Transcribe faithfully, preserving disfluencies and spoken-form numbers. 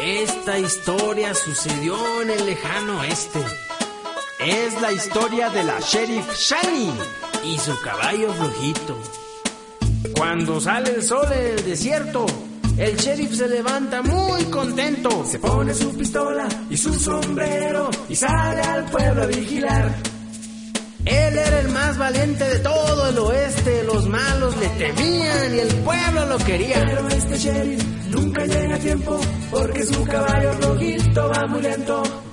Esta historia sucedió en el lejano oeste. Es la historia de la Sheriff Shani y su caballo flojito. Cuando sale el sol en el desierto, el sheriff se levanta muy contento. Se pone su pistola y su sombrero y sale al pueblo a vigilar. Él era el más valiente de todo el oeste. Los malos le temían y el pueblo lo quería. Pero este sheriff nunca llega a tiempo porque su caballo flojito va muy lento.